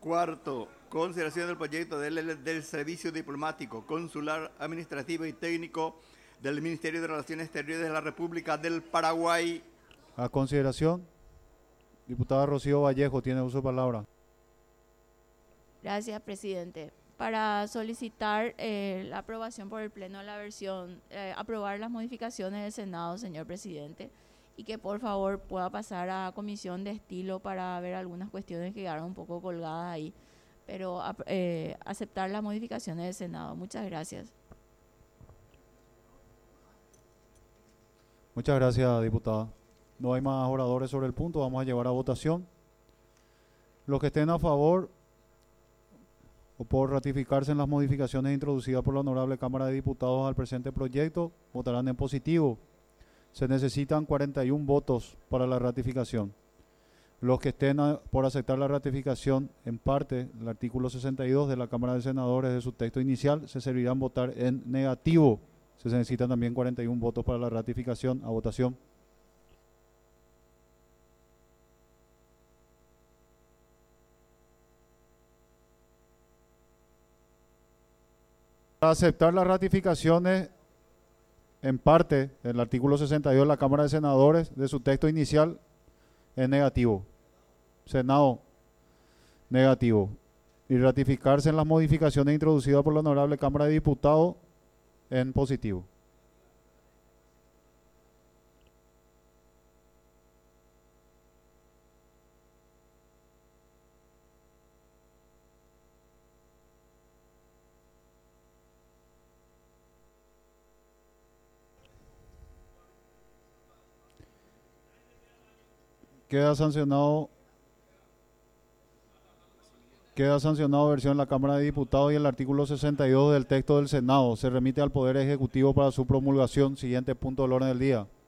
Cuarto, consideración del proyecto del Servicio Diplomático, Consular, Administrativo y Técnico del Ministerio de Relaciones Exteriores de la República del Paraguay. A consideración, diputada Rocío Vallejo, tiene uso de palabra. Gracias, presidente. Para solicitar la aprobación por el Pleno de la versión, aprobar las modificaciones del Senado, señor presidente, y que por favor pueda pasar a Comisión de Estilo para ver algunas cuestiones que quedaron un poco colgadas ahí, pero aceptar las modificaciones del Senado. Muchas gracias. Muchas gracias, diputada. No hay más oradores sobre el punto, vamos a llevar a votación. Los que estén a favor o por ratificarse en las modificaciones introducidas por la Honorable Cámara de Diputados al presente proyecto, votarán en positivo. Se necesitan 41 votos para la ratificación. Los que estén por aceptar la ratificación en parte, el artículo 62 de la Cámara de Senadores de su texto inicial, se servirán votar en negativo. Se necesitan también 41 votos para la ratificación. A votación. Para aceptar las ratificaciones en parte, el artículo 62 de la Cámara de Senadores de su texto inicial es negativo. Senado, negativo. Y ratificarse en las modificaciones introducidas por la Honorable Cámara de Diputados en positivo. Queda sancionado versión en la Cámara de Diputados y el artículo 62 del texto del Senado. Se remite al Poder Ejecutivo para su promulgación. Siguiente punto del orden del día.